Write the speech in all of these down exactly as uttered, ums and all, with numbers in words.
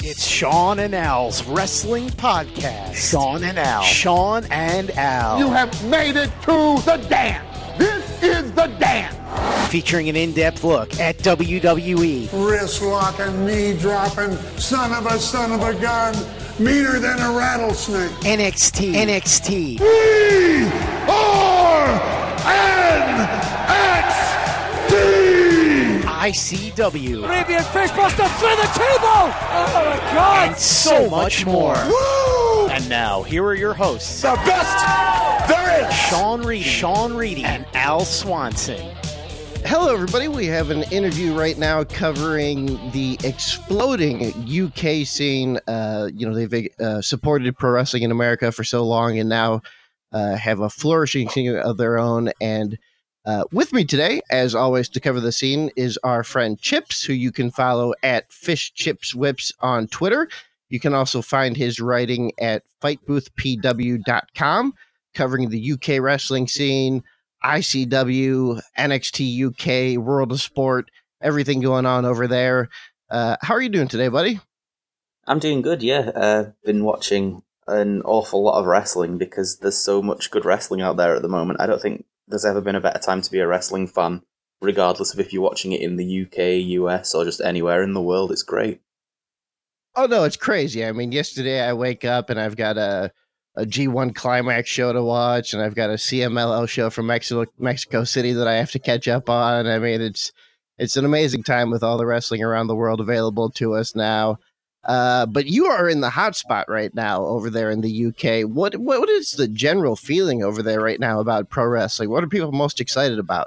It's Sean and Al's Wrestling Podcast. Sean and Al. Sean and Al. You have made it to the dance. This is the dance. Featuring an in-depth look at W W E. Wrist locking, knee dropping, son of a son of a gun, meaner than a rattlesnake. N X T. N X T. We are N X T. I C W. Arabian Fishbuster through the table. Oh my God! And so much more. Woo! And now, here are your hosts. The best there is. Sean Reedy. Sean Reedy and Al Swanson. Hello, everybody. We have an interview right now covering the exploding U K scene. Uh, you know, they've uh, supported pro wrestling in America for so long and now uh, have a flourishing scene of their own. And uh, with me today, as always, to cover the scene is our friend Chips, who you can follow at Fish Chips Whips on Twitter. You can also find his writing at fight booth p w dot com, covering the U K wrestling scene, I C W, N X T U K, World of Sport, everything going on over there. Uh, how are you doing today, buddy? I'm doing good, yeah. Uh, been watching an awful lot of wrestling because there's so much good wrestling out there at the moment. I don't think there's ever been a better time to be a wrestling fan, regardless of if you're watching it in the U K, U S, or just anywhere in the world. It's great. Oh, no, it's crazy. I mean, yesterday I wake up and I've got a a G one Climax show to watch, and I've got a C M L L show from Mexico, Mexico City that I have to catch up on. I mean, it's it's an amazing time with all the wrestling around the world available to us now. Uh, but you are in the hot spot right now over there in the U K. What what is the general feeling over there right now about pro wrestling? What are people most excited about?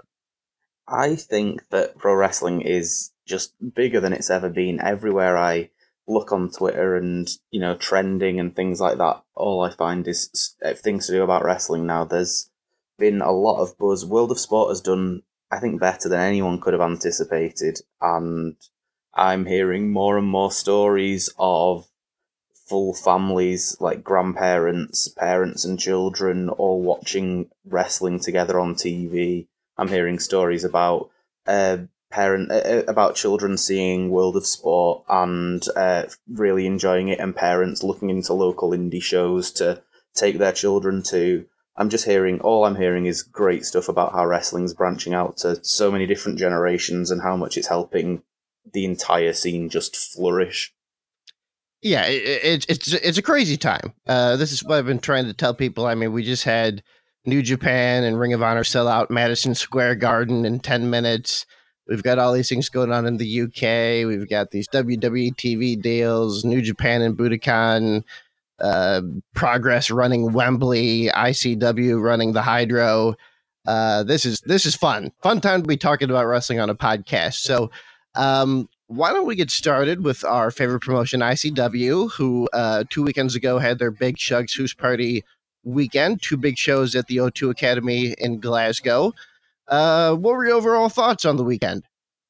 I think that pro wrestling is just bigger than it's ever been. Everywhere I look on Twitter and, you know, trending and things like that, all I find is things to do about wrestling now. There's been a lot of buzz. World of Sport has done, I think, better than anyone could have anticipated, and I'm hearing more and more stories of full families, like grandparents, parents and children, all watching wrestling together on T V. I'm hearing stories about uh, parent uh, about children seeing World of Sport and uh, really enjoying it, and parents looking into local indie shows to take their children to. I'm just hearing, all I'm hearing is great stuff about how wrestling's branching out to so many different generations and how much it's helping the entire scene just flourish. Yeah, it, it, it's it's a crazy time. Uh, this is what I've been trying to tell people. I mean, we just had New Japan and Ring of Honor sell out Madison Square Garden in ten minutes. We've got all these things going on in the U K. We've got these W W E T V deals, New Japan and Budokan, uh, Progress running Wembley, I C W running the Hydro. Uh, this is this is fun. Fun time to be talking about wrestling on a podcast. So um, why don't we get started with our favorite promotion, I C W, who uh, two weekends ago had their Big Shugs Hoose Party weekend, two big shows at the O two Academy in Glasgow. Uh, what were your overall thoughts on the weekend?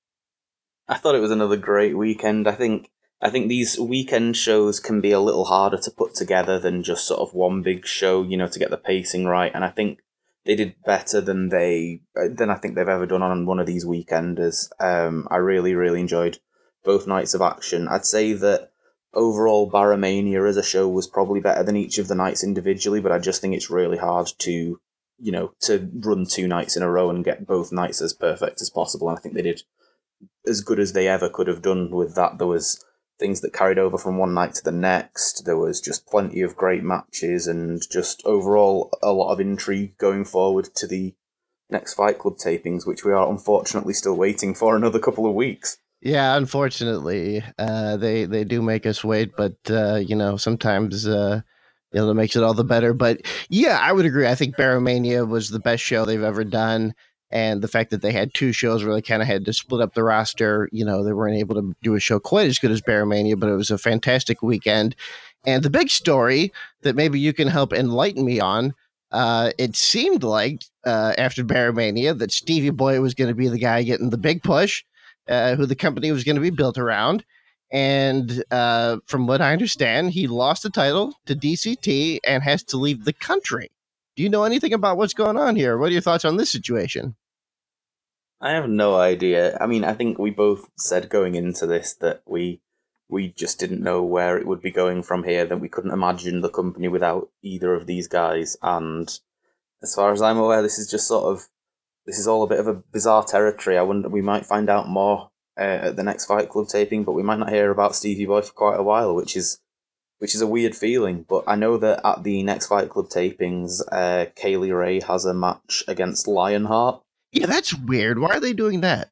I thought it was another great weekend. I think I think these weekend shows can be a little harder to put together than just sort of one big show, you know, to get the pacing right. And I think they did better than they than I think they've ever done on one of these weekenders. Um, I really, really enjoyed both nights of action. I'd say that overall Barromania as a show was probably better than each of the nights individually, but I just think it's really hard to, you know, to run two nights in a row and get both nights as perfect as possible. And I think they did as good as they ever could have done with that. There was things that carried over from one night to the next. There was just plenty of great matches and just overall a lot of intrigue going forward to the next Fight Club tapings, which we are unfortunately still waiting for another couple of weeks. Yeah, unfortunately, uh, they, they do make us wait, but, uh, you know, sometimes, uh, you know, that makes it all the better. But yeah, I would agree. I think Barromania was the best show they've ever done. And the fact that they had two shows where they kind of had to split up the roster, you know, they weren't able to do a show quite as good as Barromania, but it was a fantastic weekend. And the big story that maybe you can help enlighten me on, uh, it seemed like uh, after Barromania that Stevie Boy was going to be the guy getting the big push, uh, who the company was going to be built around. And uh, from what I understand, he lost the title to D C T and has to leave the country. Do you know anything about what's going on here? What are your thoughts on this situation? I have no idea. I mean, I think we both said going into this that we we just didn't know where it would be going from here, that we couldn't imagine the company without either of these guys. And as far as I'm aware, this is just sort of, this is all a bit of a bizarre territory. I wonder, we might find out more uh, at the next Fight Club taping, but we might not hear about Stevie Boy for quite a while, which is which is a weird feeling. But I know that at the next Fight Club tapings, uh, Kaylee Ray has a match against Lionheart. Yeah, that's weird. Why are they doing that?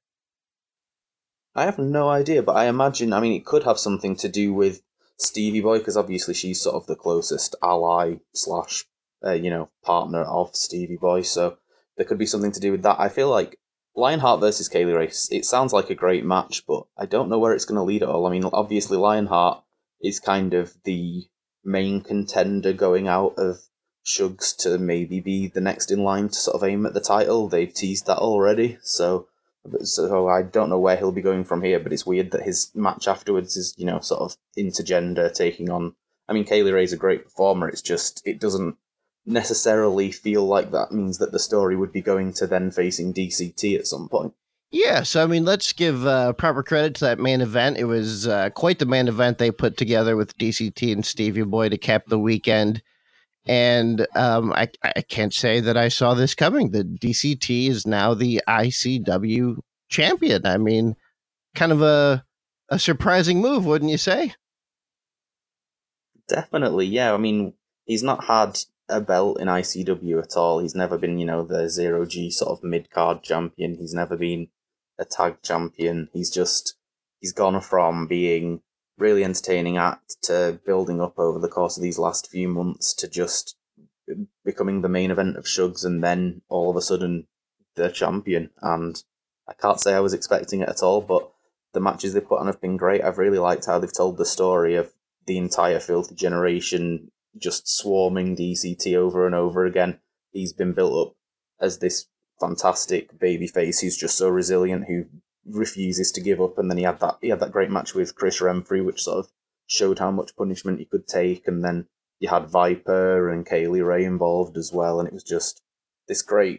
I have no idea, but I imagine, I mean, it could have something to do with Stevie Boy, because obviously she's sort of the closest ally slash, uh, you know, partner of Stevie Boy, so there could be something to do with that. I feel like Lionheart versus Kaylee Ray, it sounds like a great match, but I don't know where it's going to lead at all. I mean, obviously Lionheart is kind of the main contender going out of Shugs to maybe be the next in line to sort of aim at the title. They've teased that already, so so I don't know where he'll be going from here, but it's weird that his match afterwards is, you know, sort of intergender, taking on... I mean, Kaylee Ray's a great performer, it's just, it doesn't necessarily feel like that means that the story would be going to then facing D C T at some point. Yeah, so I mean, let's give uh, proper credit to that main event. It was uh, quite the main event they put together with D C T and Stevie Boy to cap the weekend. And um, I, I can't say that I saw this coming. The D C T is now the I C W champion. I mean, kind of a a surprising move, wouldn't you say? Definitely, yeah. I mean, he's not had a belt in I C W at all. He's never been, you know, the zero G sort of mid-card champion. He's never been a tag champion. He's just, he's gone from being really entertaining act to building up over the course of these last few months to just becoming the main event of Shugs, and then all of a sudden the champion. And I can't say I was expecting it at all, but the matches they put on have been great. I've really liked how they've told the story of the entire Filthy Generation just swarming D C T over and over again. He's been built up as this fantastic babyface who's just so resilient, who refuses to give up. And then he had that he had that great match with Chris Renfrew, which sort of showed how much punishment he could take. And then you had Viper and Kaylee Ray involved as well, and it was just this great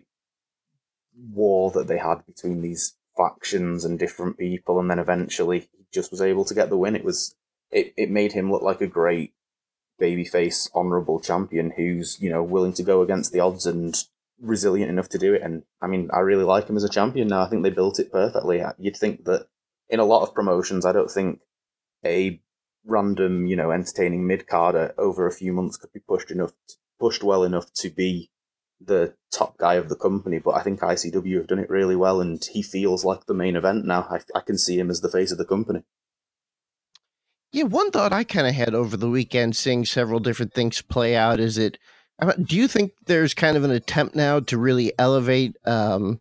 war that they had between these factions and different people. And then eventually he just was able to get the win. It was it, it made him look like a great babyface, honourable champion who's, you know, willing to go against the odds and resilient enough to do it. And I mean, I really like him as a champion now. I think they built it perfectly. You'd think that in a lot of promotions, I don't think a random, you know, entertaining mid-carder over a few months could be pushed enough, pushed well enough to be the top guy of the company. But I think I C W have done it really well, and he feels like the main event now. I, I can see him as the face of the company. Yeah, one thought I kind of had over the weekend, seeing several different things play out, is it, do you think there's kind of an attempt now to really elevate um,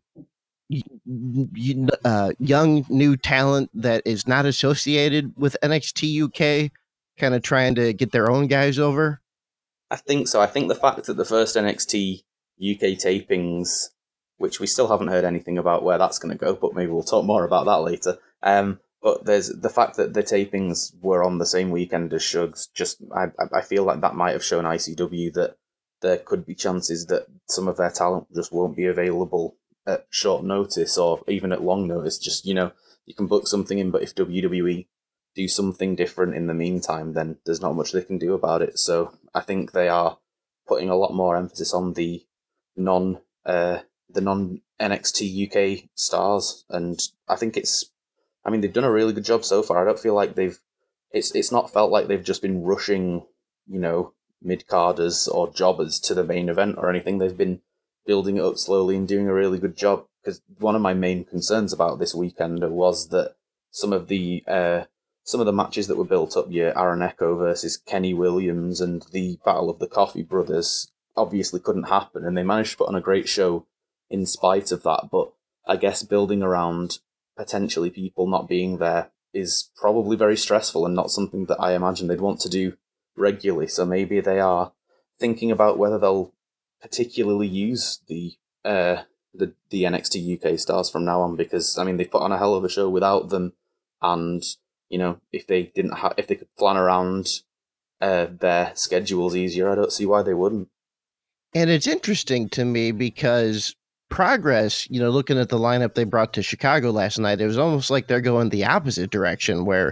uh, young, new talent that is not associated with N X T U K, kind of trying to get their own guys over? I think so. I think the fact that the first N X T U K tapings, which we still haven't heard anything about where that's going to go, but maybe we'll talk more about that later. Um, But there's the fact that the tapings were on the same weekend as Shugs. Just I I feel like that might have shown I C W that there could be chances that some of their talent just won't be available at short notice or even at long notice. Just, you know, you can book something in, but if W W E do something different in the meantime, then there's not much they can do about it. So I think they are putting a lot more emphasis on the non uh the non N X T U K stars, and I think it's. I mean, they've done a really good job so far. I don't feel like they've, it's it's not felt like they've just been rushing, you know, mid-carders or jobbers to the main event or anything. They've been building it up slowly and doing a really good job. Because one of my main concerns about this weekend was that some of the uh, some of the matches that were built up, yeah, Aaron Echo versus Kenny Williams and the Battle of the Coffee Brothers, obviously couldn't happen, and they managed to put on a great show in spite of that. But I guess building around potentially people not being there is probably very stressful and not something that I imagine they'd want to do regularly. So maybe they are thinking about whether they'll particularly use the uh, the the N X T U K stars from now on, because I mean they put on a hell of a show without them, and you know if they didn't have if they could plan around uh, their schedules easier, I don't see why they wouldn't. And it's interesting to me because Progress, you know, looking at the lineup they brought to Chicago last night, it was almost like they're going the opposite direction, where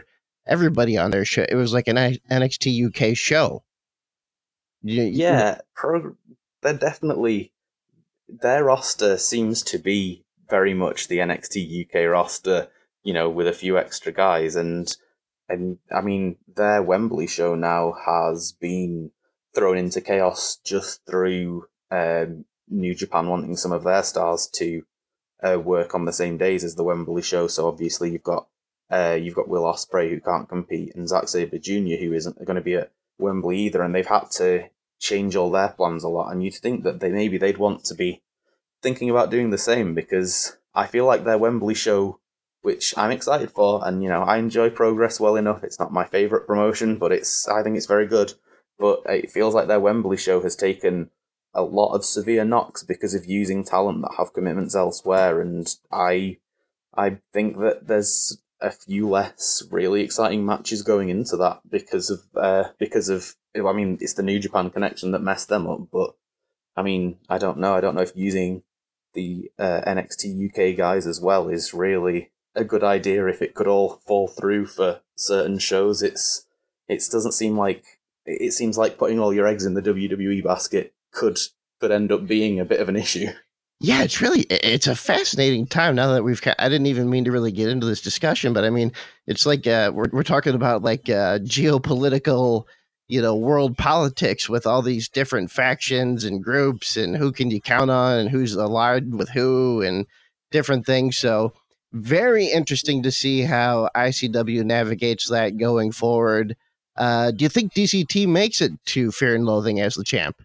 everybody on their show. It was like an N X T U K show. You, yeah, pro- they're definitely, their roster seems to be very much the N X T U K roster, you know, with a few extra guys. And, and I mean, their Wembley show now has been thrown into chaos just through um, New Japan wanting some of their stars to uh, work on the same days as the Wembley show. So obviously you've got uh, you've got Will Ospreay, who can't compete, and Zack Sabre Junior, who isn't going to be at Wembley either, and they've had to change all their plans a lot. And you'd think that they maybe they'd want to be thinking about doing the same, because I feel like their Wembley show, which I'm excited for, and you know, I enjoy Progress well enough. It's not my favourite promotion, but it's I think it's very good. But it feels like their Wembley show has taken a lot of severe knocks because of using talent that have commitments elsewhere, and I I think that there's a few less really exciting matches going into that because of uh, because of I mean, it's the New Japan connection that messed them up, but I mean, I don't know. I don't know if using the uh, N X T U K guys as well is really a good idea. If it could all fall through for certain shows, it's it doesn't seem like it seems like putting all your eggs in the W W E basket could could end up being a bit of an issue. Yeah, it's really, it's a fascinating time now that we've, I didn't even mean to really get into this discussion, but I mean, it's like, uh, we're, we're talking about like uh, geopolitical, you know, world politics with all these different factions and groups and who can you count on and who's allied with who and different things. So very interesting to see how I C W navigates that going forward. Uh, do you think D C T makes it to Fear and Loathing as the champ?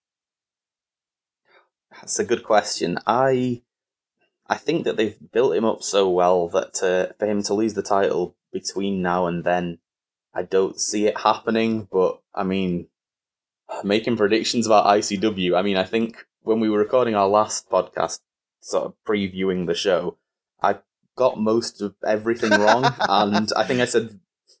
That's a good question. I I think that they've built him up so well that uh, for him to lose the title between now and then, I don't see it happening. But I mean, making predictions about I C W, I mean, I think when we were recording our last podcast, sort of previewing the show, I got most of everything wrong, and I think I said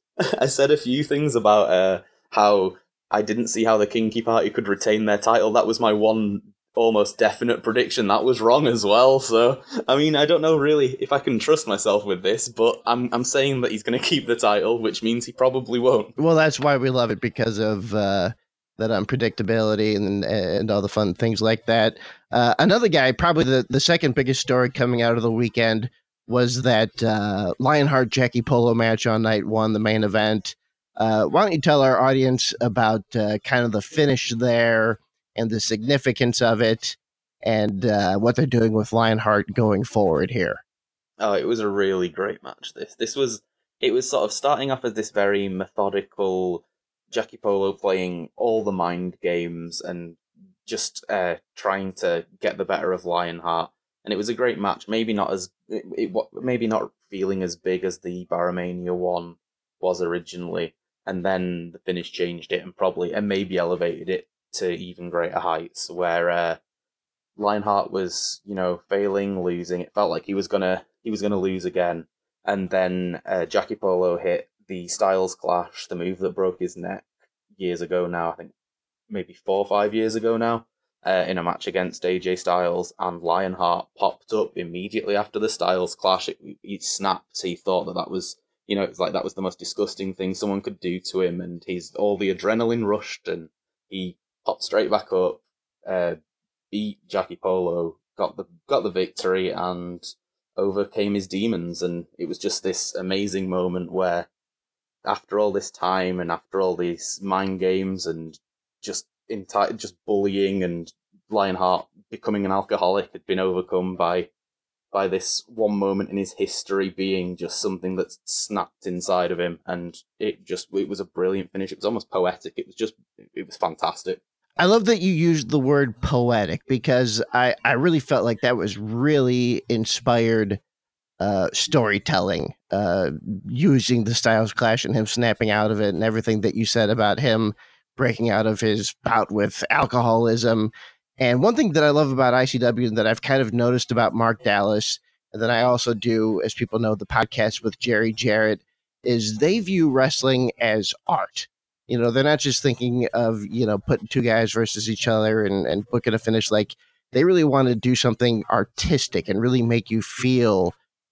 I said a few things about uh, how I didn't see how the Kinky Party could retain their title. That was my one almost definite prediction. That was wrong as well. So, I mean, I don't know really if I can trust myself with this, but I'm I'm saying that he's going to keep the title, which means he probably won't. Well, that's why we love it, because of uh, that unpredictability and and all the fun things like that. Uh, another guy, probably the, the second biggest story coming out of the weekend, was that uh, Lionheart Jackie Polo match on night one, the main event. Uh, why don't you tell our audience about uh, kind of the finish there and the significance of it, and uh, what they're doing with Lionheart going forward here? Oh, it was a really great match. This this was it was sort of starting off as this very methodical Jackie Polo playing all the mind games and just uh, trying to get the better of Lionheart, and it was a great match. Maybe not as it, it maybe not feeling as big as the Baromania one was originally, and then the finish changed it and probably and maybe elevated it to even greater heights, where uh, Lionheart was, you know, failing, losing. It felt like he was gonna he was gonna lose again, and then uh, Jackie Polo hit the Styles Clash, the move that broke his neck years ago now. I think maybe four or five years ago now, uh, in a match against A J Styles, and Lionheart popped up immediately after the Styles Clash. It, it snapped. He thought that that was, you know, it's like that was the most disgusting thing someone could do to him, and he's all the adrenaline rushed, and he popped straight back up, uh, beat Jackie Polo, got the got the victory, and overcame his demons. And it was just this amazing moment where, after all this time and after all these mind games and just enti- just bullying and Lionheart becoming an alcoholic, had been overcome by by this one moment in his history being just something that snapped inside of him. And it just it was a brilliant finish. It was almost poetic. It was just it was fantastic. I love that you used the word poetic, because I, I really felt like that was really inspired uh, storytelling, uh, using the Styles Clash and him snapping out of it and everything that you said about him breaking out of his bout with alcoholism. And one thing that I love about I C W that I've kind of noticed about Mark Dallas, and then I also do, as people know, the podcast with Jerry Jarrett, is they view wrestling as art. You know, they're not just thinking of, you know, putting two guys versus each other and, and booking a finish. Like, they really want to do something artistic and really make you feel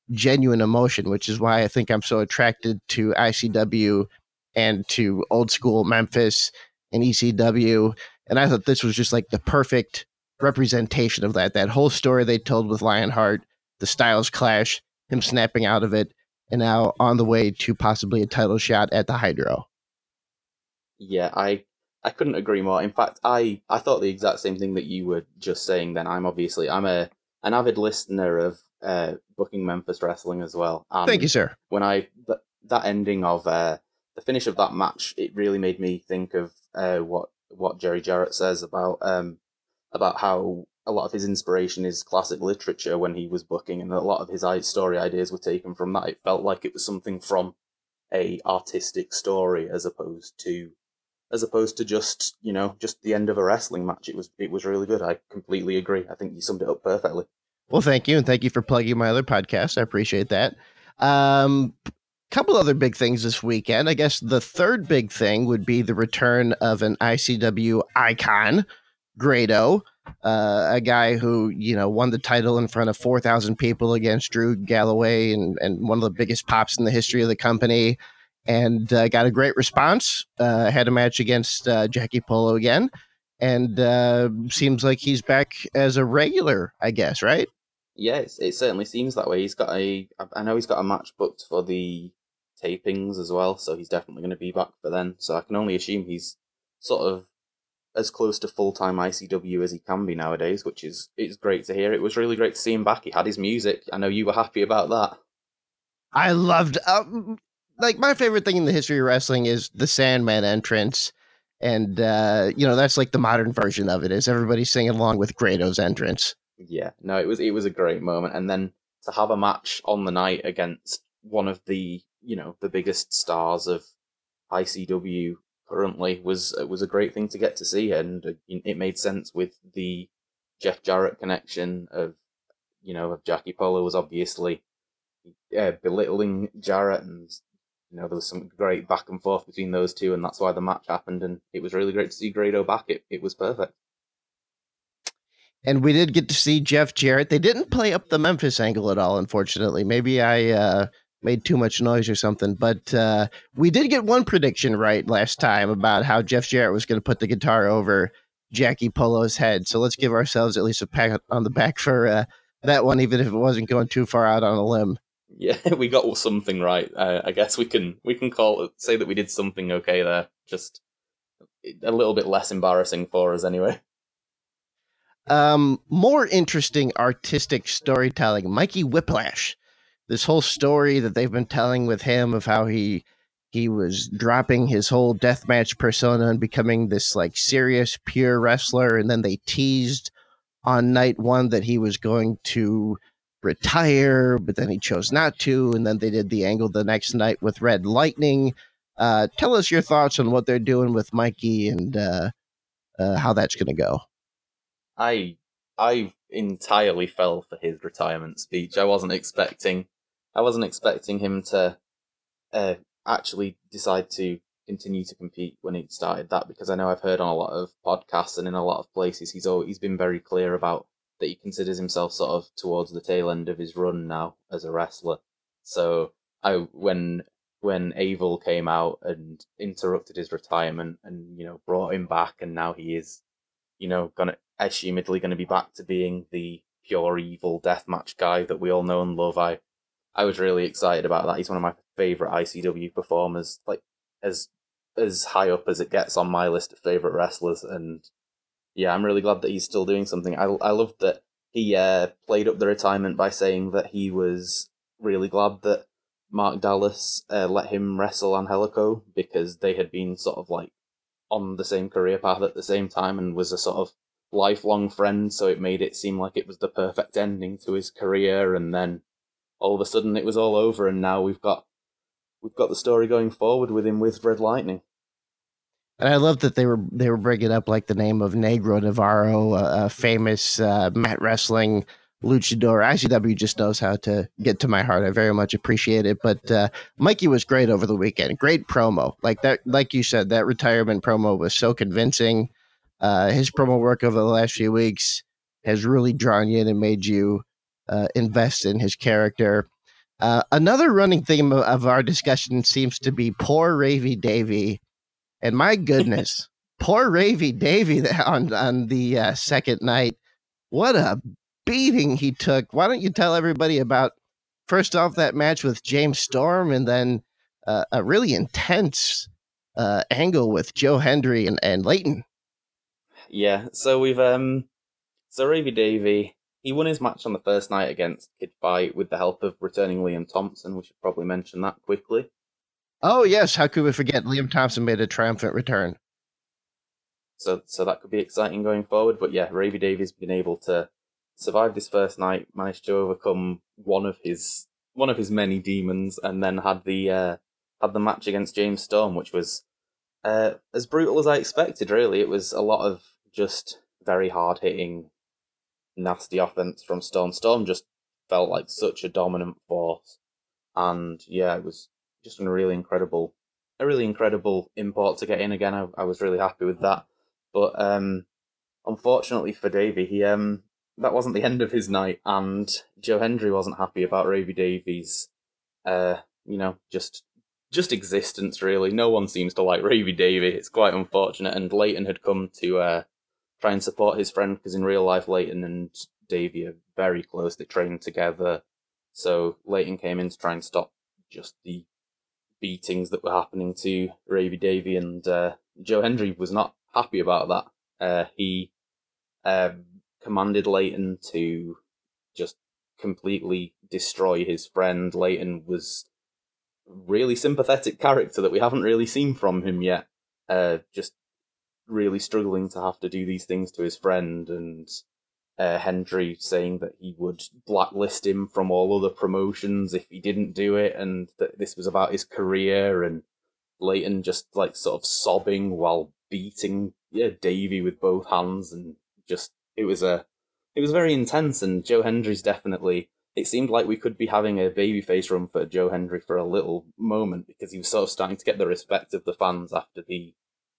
genuine emotion, which is why I think I'm so attracted to I C W and to old school Memphis and E C W. And I thought this was just like the perfect representation of that. That whole story they told with Lionheart, the Styles Clash, him snapping out of it, and now on the way to possibly a title shot at the Hydro. Yeah, I I couldn't agree more. In fact, I, I thought the exact same thing that you were just saying then. I'm obviously, I'm a an avid listener of uh, Booking Memphis Wrestling as well. And Thank you, sir. When I, th- that ending of uh, the finish of that match, it really made me think of uh, what what Jerry Jarrett says about um about how a lot of his inspiration is classic literature when he was booking, and a lot of his story ideas were taken from that. It felt like it was something from a artistic story as opposed to as opposed to just, you know, just the end of a wrestling match. It was it was really good. I completely agree. I think you summed it up perfectly. Well, thank you, and thank you for plugging my other podcast. I appreciate that. Um, couple other big things this weekend. I guess the third big thing would be the return of an I C W icon, Grado, uh, a guy who, you know, won the title in front of four thousand people against Drew Galloway, and, and one of the biggest pops in the history of the company, and uh, got a great response. Uh, had a match against uh, Jackie Polo again, and uh, seems like he's back as a regular, I guess, right? Yeah, it's, it certainly seems that way. He's got a, I know he's got a match booked for the tapings as well, so he's definitely going to be back for then. So I can only assume he's sort of as close to full-time I C W as he can be nowadays, which is it's great to hear. It was really great to see him back. He had his music. I know you were happy about that. I loved, uh, like, my favorite thing in the history of wrestling is the Sandman entrance. And, uh, you know, that's like the modern version of it, is everybody singing along with Grado's entrance. Yeah, no, it was it was a great moment. And then to have a match on the night against one of the, you know, the biggest stars of I C W currently was was a great thing to get to see, and it made sense with the Jeff Jarrett connection of, you know, of Jackie Polo was obviously uh, belittling Jarrett, and you know there was some great back and forth between those two, and that's why the match happened, and it was really great to see Grado back. It it was perfect. And we did get to see Jeff Jarrett. They didn't play up the Memphis angle at all, unfortunately. Maybe I uh, made too much noise or something, but uh, we did get one prediction right last time about how Jeff Jarrett was going to put the guitar over Jackie Polo's head. So let's give ourselves at least a pat on the back for uh, that one, even if it wasn't going too far out on a limb. Yeah, we got something right. Uh, I guess we can we can call it, say that we did something okay there. Just a little bit less embarrassing for us anyway. Um, more interesting artistic storytelling. Mikey Whiplash. This whole story that they've been telling with him of how he he was dropping his whole deathmatch persona and becoming this like serious, pure wrestler, and then they teased on night one that he was going to retire, but then he chose not to, and then they did the angle the next night with Red Lightning. Uh, tell us your thoughts on what they're doing with Mikey and uh, uh, how that's going to go. I I entirely fell for his retirement speech. I wasn't expecting I wasn't expecting him to uh, actually decide to continue to compete when he started that, because I know I've heard on a lot of podcasts and in a lot of places he's always, he's been very clear about that he considers himself sort of towards the tail end of his run now as a wrestler. So I when when Abel came out and interrupted his retirement and, you know, brought him back, and now he is, you know, gonna assumedly going to be back to being the pure evil deathmatch guy that we all know and love. I, I was really excited about that. He's one of my favorite I C W performers, like as as high up as it gets on my list of favorite wrestlers. And yeah, I'm really glad that he's still doing something. I I loved that he uh, played up the retirement by saying that he was really glad that Mark Dallas uh, let him wrestle Angelico, because they had been sort of like on the same career path at the same time and was a sort of lifelong friend, so it made it seem like it was the perfect ending to his career, and then all of a sudden it was all over, and now we've got we've got the story going forward with him with Red Lightning. And I love that they were they were bringing up like the name of Negro Navarro, a, a famous uh, mat wrestling luchador. I C W just knows how to get to my heart. I very much appreciate it. But uh, Mikey was great over the weekend. Great promo, like that. Like you said, that retirement promo was so convincing. Uh, his promo work over the last few weeks has really drawn you in and made you uh, invest in his character. Uh, another running theme of, of our discussion seems to be poor Ravy Davy. And my goodness, poor Ravy Davy on, on the uh, second night. What a beating he took. Why don't you tell everybody about, first off, that match with James Storm, and then uh, a really intense uh, angle with Joe Hendry and, and Leighton. Yeah, so we've, um, so Ravy Davy, he won his match on the first night against Kid Fight with the help of returning Liam Thompson. We should probably mention that quickly. Oh, yes. How could we forget? Liam Thompson made a triumphant return. So so that could be exciting going forward. But yeah, Ravy Davy's been able to survive this first night, managed to overcome one of his one of his many demons, and then had the uh, had the match against James Storm, which was uh, as brutal as I expected, really. It was a lot of just very hard-hitting, nasty offense from Storm. Storm just felt like such a dominant force. And yeah, it was just a really incredible, a really incredible import to get in again. I, I was really happy with that. But um, unfortunately for Davy, he um, that wasn't the end of his night, and Joe Hendry wasn't happy about Ravy Davy's, uh, you know, just just existence, really. No one seems to like Ravy Davy. It's quite unfortunate, and Leighton had come to uh, try and support his friend, because in real life, Leighton and Davy are very close. They train together. So Leighton came in to try and stop just the beatings that were happening to Ravy Davy, and uh, Joe Hendry was not happy about that. Uh, he uh, commanded Leighton to just completely destroy his friend. Leighton was a really sympathetic character that we haven't really seen from him yet. Uh, just really struggling to have to do these things to his friend, and uh, Hendry saying that he would blacklist him from all other promotions if he didn't do it, and that this was about his career, and Leighton just like sort of sobbing while beating yeah Davy with both hands, and just it was a it was very intense. And Joe Hendry's definitely, it seemed like we could be having a babyface run for Joe Hendry for a little moment, because he was sort of starting to get the respect of the fans after the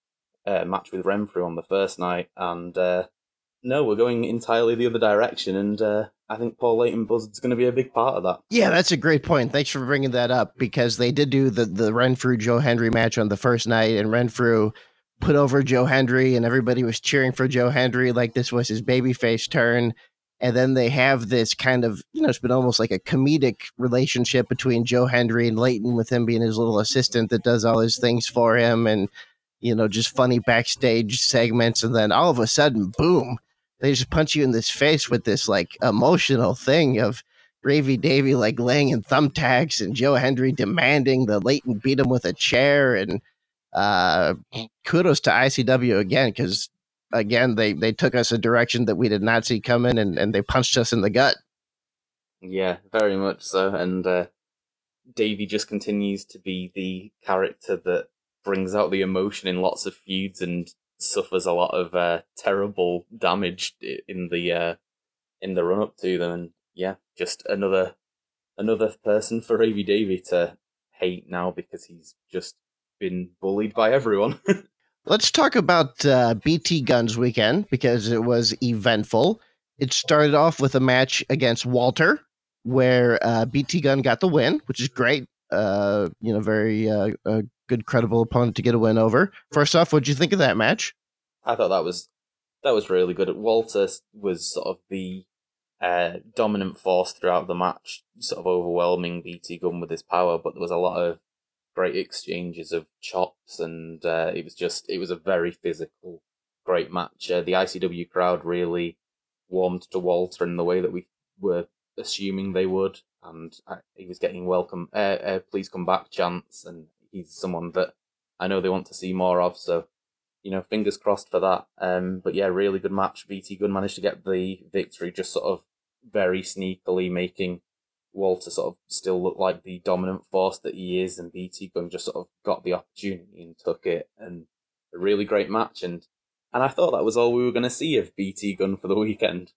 uh, match with Renfrew on the first night. And uh, no, we're going entirely the other direction, and uh, I think Paul Leighton Buzzard's going to be a big part of that. Yeah, that's a great point. Thanks for bringing that up, because they did do the, the Renfrew-Joe Hendry match on the first night, and Renfrew put over Joe Hendry, and everybody was cheering for Joe Hendry like this was his babyface turn. And then they have this kind of, you know, it's been almost like a comedic relationship between Joe Hendry and Leighton, with him being his little assistant that does all his things for him, and, you know, just funny backstage segments. And then all of a sudden, boom, they just punch you in this face with this like emotional thing of Ravy Davy like laying in thumbtacks and Joe Hendry demanding that Leighton beat him with a chair. And uh, kudos to I C W again, because again, they, they took us a direction that we did not see coming, and, and they punched us in the gut. Yeah, very much so. And uh, Davy just continues to be the character that brings out the emotion in lots of feuds and suffers a lot of uh, terrible damage in the uh, in the run up to them. And yeah, just another another person for Ravy Davy to hate now, because he's just been bullied by everyone. Let's talk about uh, B T Guns weekend, because it was eventful. It started off with a match against Walter, where uh, B T Gun got the win, which is great. Uh, you know, very uh, a good, credible opponent to get a win over. First off, what'd you think of that match? I thought that was that was really good. Walter was sort of the uh, dominant force throughout the match, sort of overwhelming B T Gun with his power, but there was a lot of great exchanges of chops, and uh, it was just it was a very physical, great match. Uh, the I C W crowd really warmed to Walter in the way that we were assuming they would, and uh, he was getting welcome, uh, uh, please come back chants, and he's someone that I know they want to see more of, so, you know, fingers crossed for that. Um, but yeah, really good match. B T Gun managed to get the victory, just sort of very sneakily, making Walter sort of still look like the dominant force that he is, and B T Gun just sort of got the opportunity and took it, and a really great match. And and I thought that was all we were going to see of B T Gun for the weekend.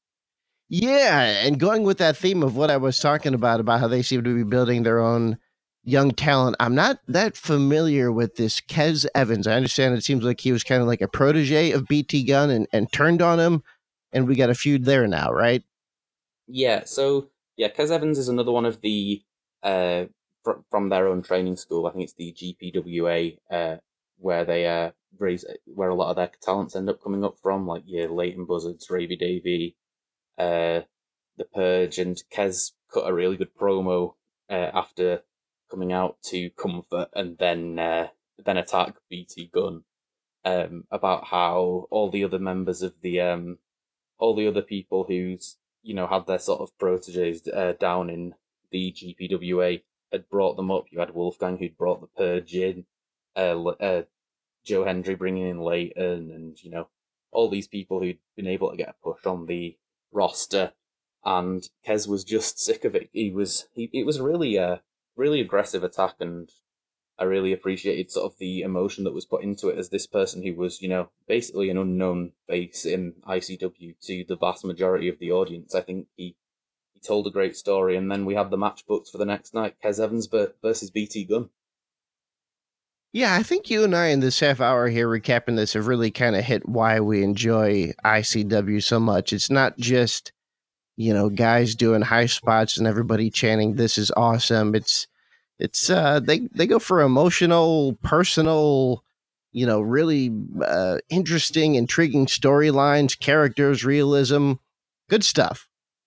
Yeah, and going with that theme of what I was talking about, about how they seem to be building their own young talent, I'm not that familiar with this Kez Evans. I understand it seems like he was kind of like a protege of B T Gun and, and turned on him, and we got a feud there now, right? Yeah, so, yeah, Kez Evans is another one of the uh, fr- from their own training school. I think it's the G P W A, uh, where they uh, raise where a lot of their talents end up coming up from, like yeah, Leighton Buzzards, Ravy Davy, uh, the Purge, and Kez cut a really good promo uh, after coming out to comfort and then uh, then attack B T Gunn, um, about how all the other members of the um, all the other people who's you know had their sort of proteges uh, down in the G P W A had brought them up. You had Wolfgang who'd brought the Purge in, uh, uh, Joe Hendry bringing in Leighton, and you know all these people who'd been able to get a push on the roster, and Kez was just sick of it. He was he it was really a really aggressive attack, and I really appreciated sort of the emotion that was put into it as this person who was, you know, basically an unknown face in I C W to the vast majority of the audience. I think he, he told a great story, and then we had the match booked for the next night, Kez Evans versus B T Gunn. Yeah, I think you and I in this half hour here recapping this have really kind of hit why we enjoy I C W so much. It's not just, you know, guys doing high spots and everybody chanting, "This is awesome." It's It's uh they they go for emotional, personal, you know, really uh, interesting, intriguing storylines, characters, realism, good stuff.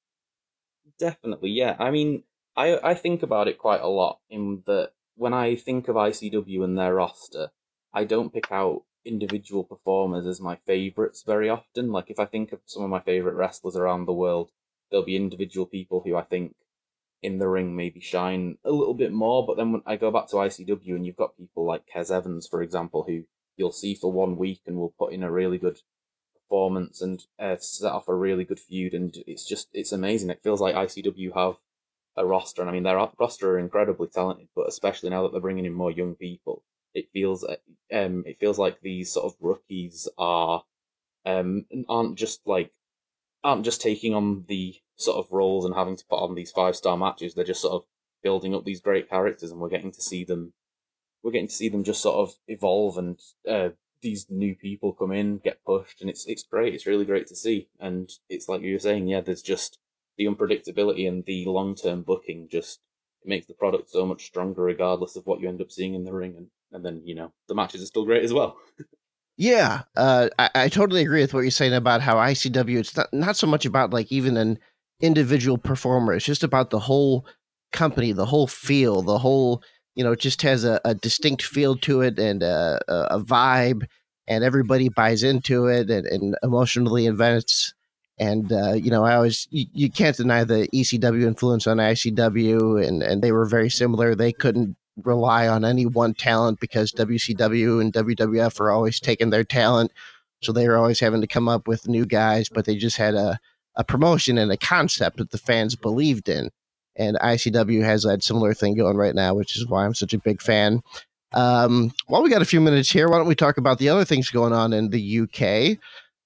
Definitely, yeah. I mean, I I think about it quite a lot in that when I think of I C W and their roster, I don't pick out individual performers as my favourites very often. Like if I think of some of my favourite wrestlers around the world, there'll be individual people who I think in the ring maybe shine a little bit more, but then when I go back to I C W and you've got people like Kez Evans, for example, who you'll see for one week and will put in a really good performance and uh, set off a really good feud, and it's just it's amazing. It feels like I C W have a roster, and I mean their roster are incredibly talented, but especially now that they're bringing in more young people, it feels um it feels like these sort of rookies are um aren't just like aren't just taking on the sort of roles and having to put on these five star matches. They're just sort of building up these great characters, and we're getting to see them. We're getting to see them just sort of evolve, and uh, these new people come in, get pushed, and it's it's great. It's really great to see, and it's like you were saying, yeah. There's just the unpredictability and the long term booking. Just it makes the product so much stronger, regardless of what you end up seeing in the ring, and and then you know the matches are still great as well. Yeah, uh, I, I totally agree with what you're saying about how I C W, it's not, not so much about like even an individual performer. It's just about the whole company, the whole feel, the whole, you know, it just has a, a distinct feel to it and a, a, a vibe, and everybody buys into it and, and emotionally invests. And, uh, you know, I always, you, you can't deny the E C W influence on I C W, and, and they were very similar. They couldn't rely on any one talent because W C W and W W F are always taking their talent. So they were always having to come up with new guys, but they just had a, a promotion and a concept that the fans believed in. And I C W has that similar thing going right now, which is why I'm such a big fan. Um, while we got a few minutes here, why don't we talk about the other things going on in the U K?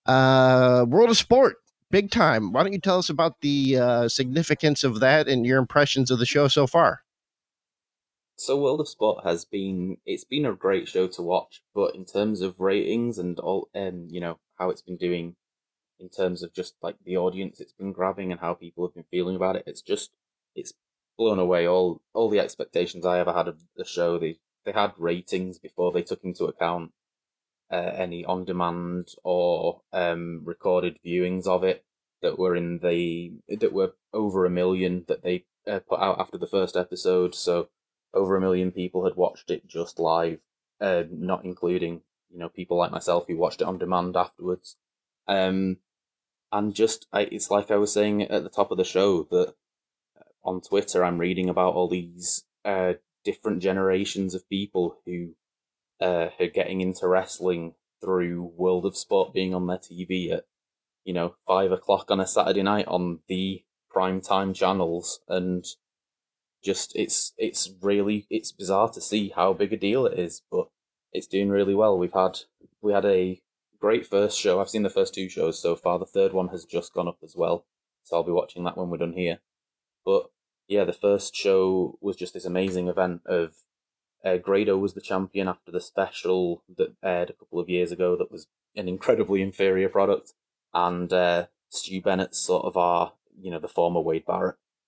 Uh, World of Sport, big time. Why don't you tell us about the uh, significance of that and your impressions of the show so far? So World of Sport has been it's been a great show to watch, but in terms of ratings and all and um, you know how it's been doing in terms of just like the audience it's been grabbing and how people have been feeling about it, it's just it's blown away all all the expectations I ever had of the show. They they had ratings before they took into account uh, any on demand or um recorded viewings of it that were in the that were over a million that they uh, put out after the first episode. So over a million people had watched it just live, uh, not including you know people like myself who watched it on demand afterwards. Um, and just I, it's like I was saying at the top of the show that on Twitter I'm reading about all these uh, different generations of people who uh, are getting into wrestling through World of Sport being on their T V at you know five o'clock on a Saturday night on the prime time channels, and just it's it's really it's bizarre to see how big a deal it is, but it's doing really well. We've had we had a great first show. I've seen the first two shows so far. The third one has just gone up as well, so I'll be watching that when we're done here. But yeah, the first show was just this amazing event of uh, Grado was the champion after the special that aired a couple of years ago that was an incredibly inferior product, and uh, Stu Bennett's sort of our you know the former Wade Barrett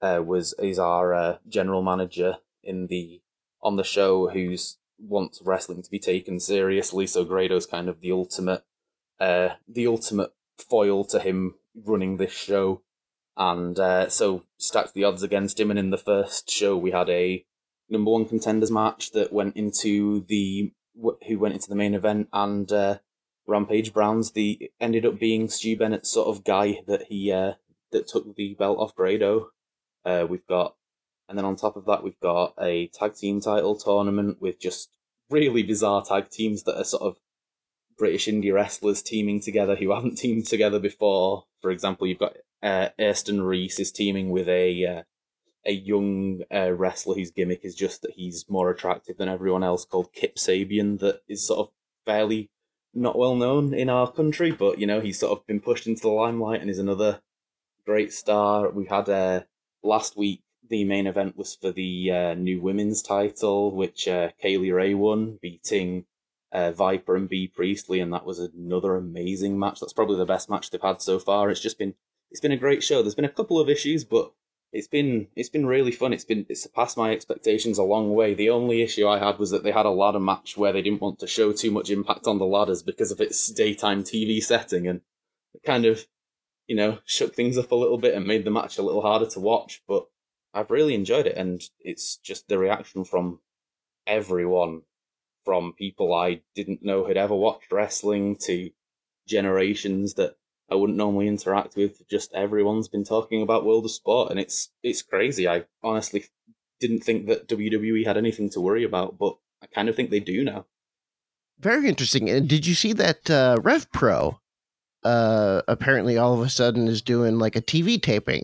uh, was is our uh, general manager in the on the show, who's wants wrestling to be taken seriously. So Grado's kind of the ultimate, uh, the ultimate foil to him running this show, and uh, so stacked the odds against him. And in the first show, we had a number one contenders match that went into the who went into the main event, and uh, Rampage Brown's the ended up being Stu Bennett's sort of guy that he uh, that took the belt off Grado. Uh, we've got. And then on top of that, we've got a tag team title tournament with just really bizarre tag teams that are sort of British indie wrestlers teaming together who haven't teamed together before. For example, you've got uh, Aston Reese is teaming with a uh, a young uh, wrestler whose gimmick is just that he's more attractive than everyone else, called Kip Sabian, that is sort of fairly not well known in our country, but you know he's sort of been pushed into the limelight and is another great star. We had uh, last week. The main event was for the uh, new women's title, which uh, Kaylee Ray won, beating uh, Viper and Bea Priestley, and that was another amazing match. That's probably the best match they've had so far. It's just been it's been a great show. There's been a couple of issues, but it's been it's been really fun. It's been it's surpassed my expectations a long way. The only issue I had was that they had a ladder match where they didn't want to show too much Impact on the ladders because of its daytime T V setting, and it kind of, you know, shook things up a little bit and made the match a little harder to watch, but I've really enjoyed it, and it's just the reaction from everyone, from people I didn't know had ever watched wrestling to generations that I wouldn't normally interact with. Just everyone's been talking about World of Sport, and it's it's crazy. I honestly didn't think that W W E had anything to worry about, but I kind of think they do now. Very interesting. And did you see that uh, Rev Pro uh, apparently all of a sudden is doing like a T V taping?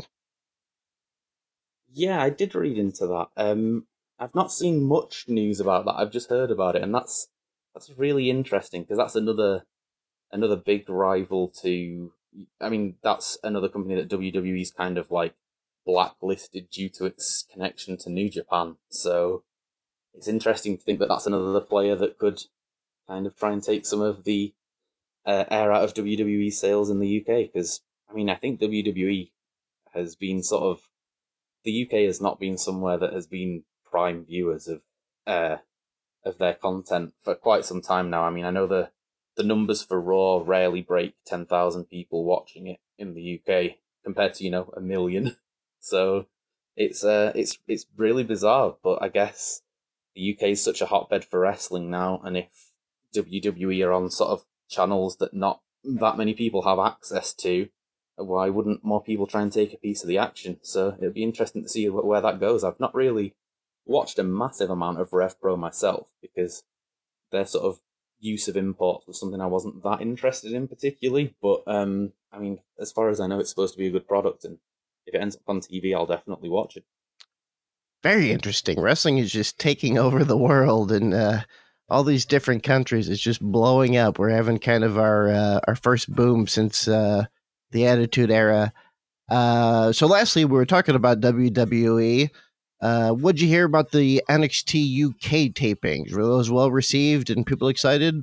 Yeah, I did read into that. Um, I've not seen much news about that. I've just heard about it, and that's that's really interesting because that's another another big rival to. I mean, that's another company that W W E's kind of like blacklisted due to its connection to New Japan. So it's interesting to think that that's another player that could kind of try and take some of the uh, air out of W W E sales in the U K. Because I mean, I think W W E has been sort of. The U K has not been somewhere that has been prime viewers of uh, of their content for quite some time now. I mean, I know the the numbers for Raw rarely break ten thousand people watching it in the U K compared to, you know, a million. So it's uh it's it's really bizarre, but I guess the U K is such a hotbed for wrestling now, and if W W E are on sort of channels that not that many people have access to, why wouldn't more people try and take a piece of the action? So it'll be interesting to see where that goes. I've not really watched a massive amount of Rev Pro myself because their sort of use of imports was something I wasn't that interested in particularly. But um, I mean, as far as I know, it's supposed to be a good product, and if it ends up on T V, I'll definitely watch it. Very interesting. Wrestling is just taking over the world, and uh, all these different countries. It's just blowing up. We're having kind of our uh, our first boom since. Uh, The Attitude Era. Uh, so lastly, we were talking about W W E. Uh, what'd you hear about the N X T U K tapings? Were those well received and people excited?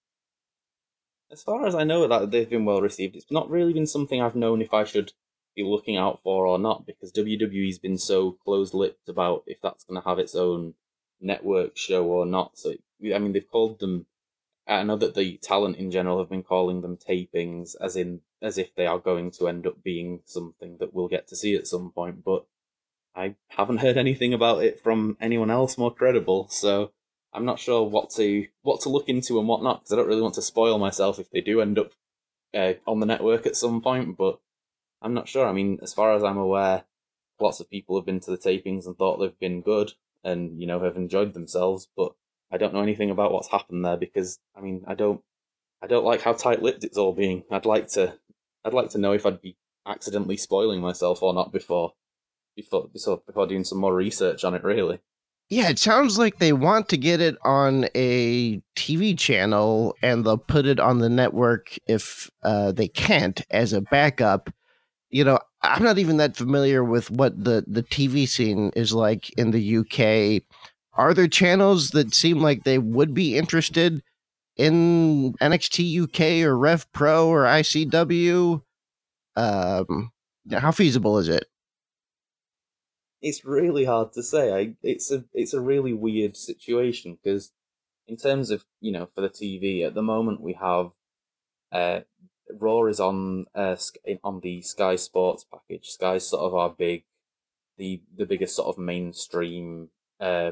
As far as I know, that they've been well received. It's not really been something I've known if I should be looking out for or not, because W W E's been so closed-lipped about if that's going to have its own network show or not. So, I mean, they've called them. I know that the talent in general have been calling them tapings, as in as if they are going to end up being something that we'll get to see at some point. But I haven't heard anything about it from anyone else more credible, so I'm not sure what to what to look into and what not, because I don't really want to spoil myself if they do end up uh, on the network at some point. But I'm not sure. I mean, as far as I'm aware, lots of people have been to the tapings and thought they've been good, and you know have enjoyed themselves, but I don't know anything about what's happened there because I mean I don't I don't like how tight-lipped it's all being. I'd like to I'd like to know if I'd be accidentally spoiling myself or not before before before, before doing some more research on it, really. Yeah, it sounds like they want to get it on a T V channel and they'll put it on the network if uh, they can't as a backup. You know, I'm not even that familiar with what the, the T V scene is like in the U K. Are there channels that seem like they would be interested in N X T U K or Rev Pro or I C W? Um, how feasible is it? it's really hard to say. I, it's a it's a really weird situation because in terms of, you know, for the T V at the moment we have uh, Raw is on uh, on the Sky Sports package. Sky's sort of our big, the the biggest sort of mainstream uh,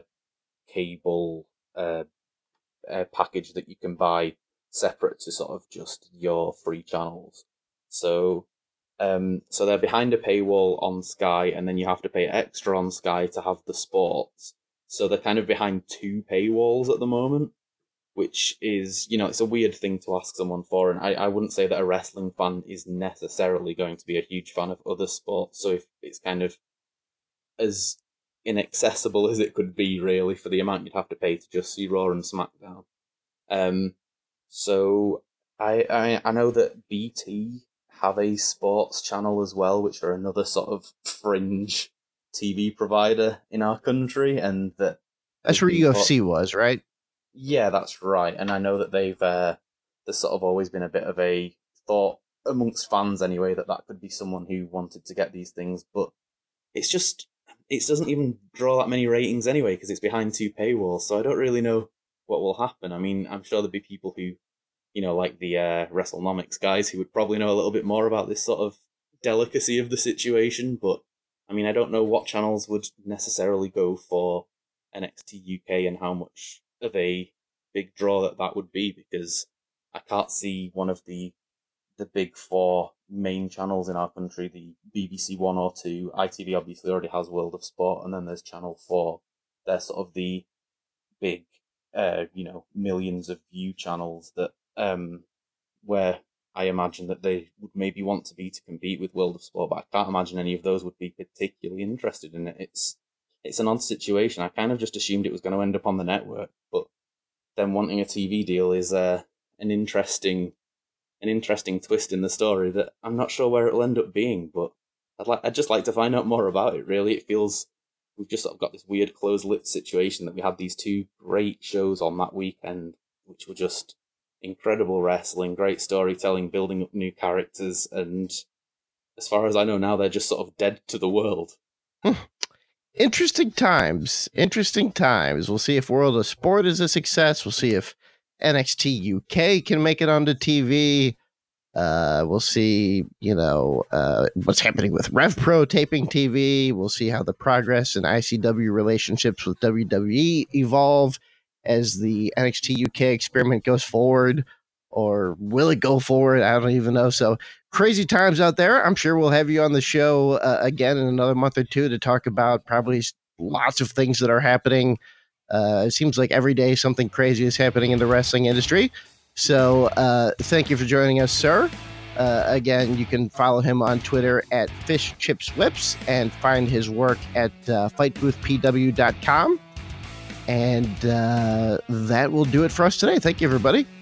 cable uh, uh, package that you can buy separate to sort of just your free channels. So. Um, so they're behind a paywall on Sky, and then you have to pay extra on Sky to have the sports. So they're kind of behind two paywalls at the moment, which is, you know, it's a weird thing to ask someone for. And I, I wouldn't say that a wrestling fan is necessarily going to be a huge fan of other sports. So if it's kind of as inaccessible as it could be, really, for the amount you'd have to pay to just see Raw and SmackDown. Um, so I, I, I know that B T have a sports channel as well, which are another sort of fringe T V provider in our country, and that that's where U F C thought, was, right? Yeah, that's right. And I know that they've uh, there's sort of always been a bit of a thought amongst fans anyway that that could be someone who wanted to get these things, but it's just it doesn't even draw that many ratings anyway because it's behind two paywalls. So I don't really know what will happen. I mean, I'm sure there'll be people who, you know, like the uh, WrestleNomics guys who would probably know a little bit more about this sort of delicacy of the situation. But, I mean, I don't know what channels would necessarily go for N X T U K and how much of a big draw that that would be, because I can't see one of the the big four main channels in our country, the B B C One or Two. I T V obviously already has World of Sport, and then there's Channel Four. They're sort of the big, uh, you know, millions of view channels that Um, where I imagine that they would maybe want to be to compete with World of Sport, but I can't imagine any of those would be particularly interested in it. It's it's an odd situation. I kind of just assumed it was going to end up on the network, but them wanting a T V deal is uh, an interesting an interesting twist in the story that I'm not sure where it'll end up being. But I'd like I'd just like to find out more about it. Really, it feels we've just sort of got this weird closed-lipped situation that we had these two great shows on that weekend, which were just incredible wrestling, great storytelling, building up new characters, and as far as I know now, they're just sort of dead to the world. Interesting times. Interesting times. We'll see if World of Sport is a success. We'll see if N X T U K can make it onto T V. Uh, we'll see, you know, uh, what's happening with RevPro taping T V. We'll see how the progress in I C W relationships with W W E evolve as the N X T U K experiment goes forward, or will it go forward? I don't even know. So crazy times out there. I'm sure we'll have you on the show uh, again in another month or two to talk about probably lots of things that are happening. Uh, it seems like every day something crazy is happening in the wrestling industry. So uh, thank you for joining us, sir. Uh, again, you can follow him on Twitter at Fish Chips Whips and find his work at uh, fight booth P W dot com. And uh, that will do it for us today. Thank you, everybody.